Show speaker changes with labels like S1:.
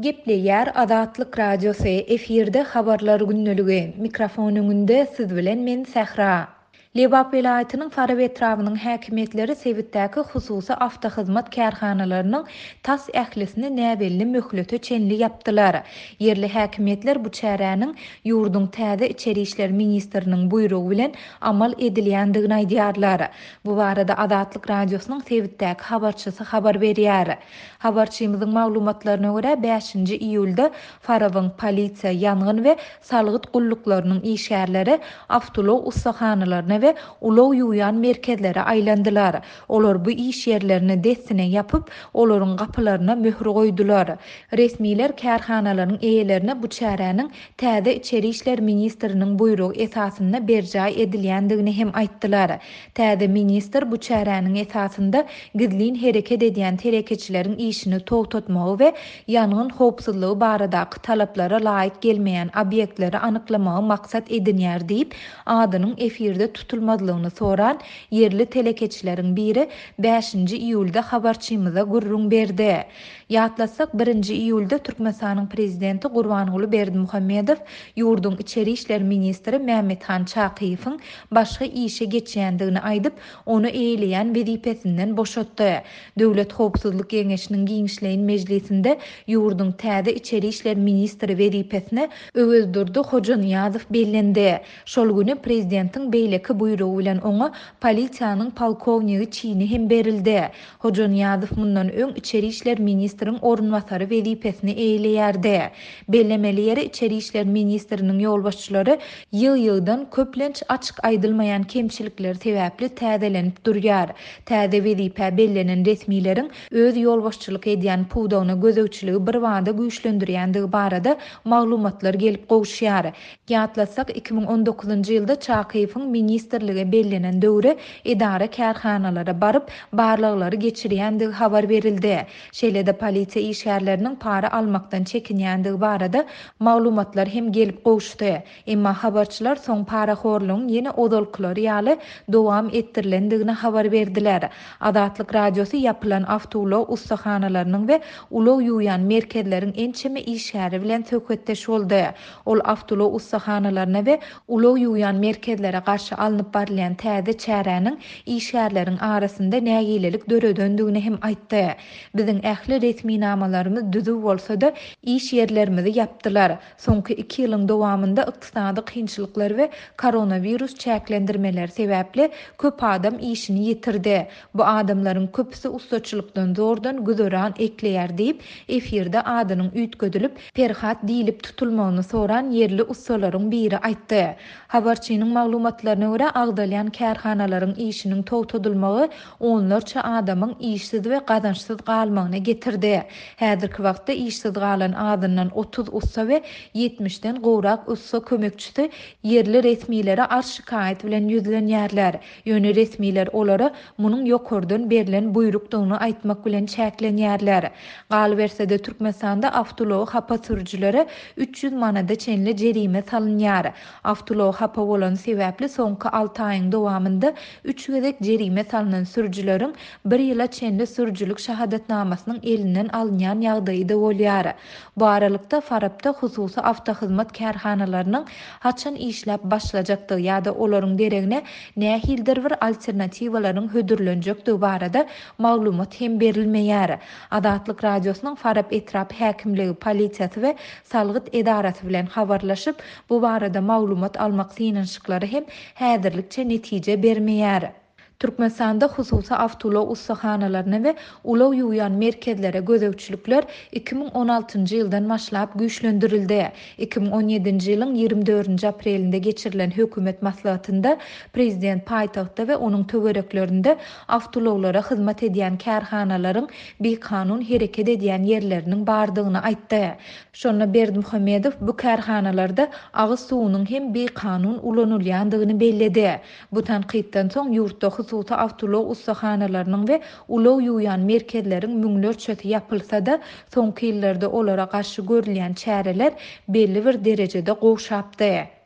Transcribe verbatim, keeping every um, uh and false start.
S1: Gepleýär Azatlyk Radiosy efirde habarlar günnüligi. Mikrofon öňünde siz bilen men Sähra. Lebap vilayatynyň Fara we etrawynyň häkimetleri Sebitdäki hususy awtohyzmat kärhanalarynyň tas ählisini näbelli möhlete çenli yapdylar. Yerli häkimetler bu çäräniň ýurduň täze içeri işler ministriniň buýrugy bilen amal edilýändigini aýdýarlar. Bu barada Azatlyk Radiosynyň Sebitdäki habarçysy habar berýär. Habarçymyzyň maglumatlaryna görä beşinji iýulda Farawyň polisiýa, ýangyn we salgyt gulluklarynyň işgärleri awtolog ustahanalarına we ulow ýuýan merkezlere aýlandylar. Olar bu iş ýerlerini destine yapyp, olaryň gapylaryna möhür goýdular. Resmiler kärhanalaryň eýelerine bu çäräniň täze içeri işler ministriniň buýrugy esasynda berjäy edilýändigini hem aýtdylar. Täze ministr bu çäräniň esasynda gizlin hereket edýän telekeçileriň işini togtatmagy we ýangyn howpsuzlygy baradaky talaplara laýyk gelmeýän obýektleri anyklamagy maksat edinýär diýip adynyň efirde tutulmadlygyny soran yerli telekeçileriň biri beşinji iýulda habarçymyza gurrun berdi. Ýatlasak birinji iýulda Türkmenistanyň prezidenti Gurbanguly Berdimuhammedow ýurduň içeri işler ministri Mähmethan Çakyýewiň başga işe geçýändigini aýdyp, onu eýleýän wezipesinden boşatdy. Döwlet Howpsuzlyk Geňeşiniň giňişleýin mejlisinde ýurduň täze içeri işler ministri wezipesine öwüldürdi Hoca Niýazow bellendi. Şol güni prezidentiň beýleki buýrugy bilen oňa polisiýanyň polkowniki çyny hem berildi. Hoca Niýazow mundan öň içeri işler ministriniň orunbasary wezipesini eýleýärdi. Bellemeli ýeri içeri işler ministriniň ýolbaşçylary ýyl-ýyldan köplenç açyk aýdylmaýan kemçilikler sebäpli täzelenip durýar. Täze wezipe bellenen resmiýetiň öz ýolbaşçylyk edýän puwdawyna gözegçiligi bir wada güýçlendirýändigi barada maglumatlar gelip gowşýar. Ýatlasak iki bin on dokuzunji ýylda Çakyýewiň ministrligi bellenen döwre idara kärhanalara baryp barlyklary geçirýändigi habar berildi. Şeýle-de polisiýa işgärleriniň para almakdan çekinýändigi barada maglumatlar hem gelip gowşdy. Emma habarçylar soň paraxorlygyň ýene odolklary ýaly dowam ettirilendigini habar berdiler. Azatlyk Radiosy yapylan awtolow ustahanalarynyň we ulow ýuýan merkezleriň ençeme işgäri bilen söhbetdeş boldy. Ol awtolow ustahanalaryna we ulow ýuýan merkezlere garşy alınıp barylan täze çäräniň işgärleriň arasynda nägilelik döredöndigini hem aýtdy. Biziň ähli resmi namalarymyz düzüp bolsa-da iş ýerlerimizi yapdylar. Soňky iki ýylyň dowamında ykdysady kynçylyklar we koronavirus çäklendirmeleri sebäpli köp adam işini ýitirdi. Bu adamlaryň köpüsi ustaçylykdan zordan güzöran ekleýär diýip efirde adynyň üýtgedilip Ferhat diýilip tutulmagyny soran yerli ustalaryň biri aýtdy. Habarçynyň maglumatlaryna görä agdalýan kärhanalaryň işiniň togtadylmagy onlarça adamyň işsiz we gazançsyz galmagyna getirdi. Häzirki wagtda işsiz galan adyndan otuz usta we ýetmişden gowrak usta kömekçisi yerli resmiýlere arş şikaýet bilen ýüzlenýärler. Ýöne resmiýler olara munyň ýokurdan berilen buýrukdygyny aýtmak bilen çäklenýärler. Gal bersede Türkmenistanda awtolow hapa sürüjilere üç ýüz manada çenli jerime salynýar. Awtolow hapa bolan sebäpli soňky alty aýyň dowamında üç gezek jerime salynan sürüjileriň bir ýyla çenli sürüjilik şahadatnamasynyň elinden alynýan ýagdaýy da bolýar. Bu aralykda Farabda hususy awtohyzmat kärhanalarynyň haçan işläp başlajakdygy ýa-da olaryň deregine nähildir bir alternatiwalaryň hödürlenjekdigi barada maglumat hem berilmeýär. Azatlyk Radiosynyň Farab etrap häkimligi, polisiýasy we salgyt edarasy bilen habarlaşyp bu barada maglumat almak synanşyklary hem häzirlikçe netije bermeýär. Türkmenistanda hususy awtolow ustahanalaryna we ulow ýuýan merkezlere gözegçilikler iki bin on altynjy ýyldan başlap güýçlendirildi. iki bin on ýedinji ýylyň ýygrimi dördünji aprelinde geçirilen hökümet maslahatynda prezident paýtagtda we onuň töwereklerinde awtolowlara hyzmat edýän kärhanalaryň bir kanun hereket edýän ýerleriniň bardygyny aýtdy. Şonu Berdimuhammedow bu kärhanalarda agyz suwunyň hem bir kanun ulanylýandygyny belledi. Bu tanqidden soň ýurtda hususy awtolow ustahanalarynyň we ulow ýuýan merkezleriň müňlerçesi ýapylsa-da soňky ýyllarda olara garşy görülýän çäreler belli bir derejede gowşapdy.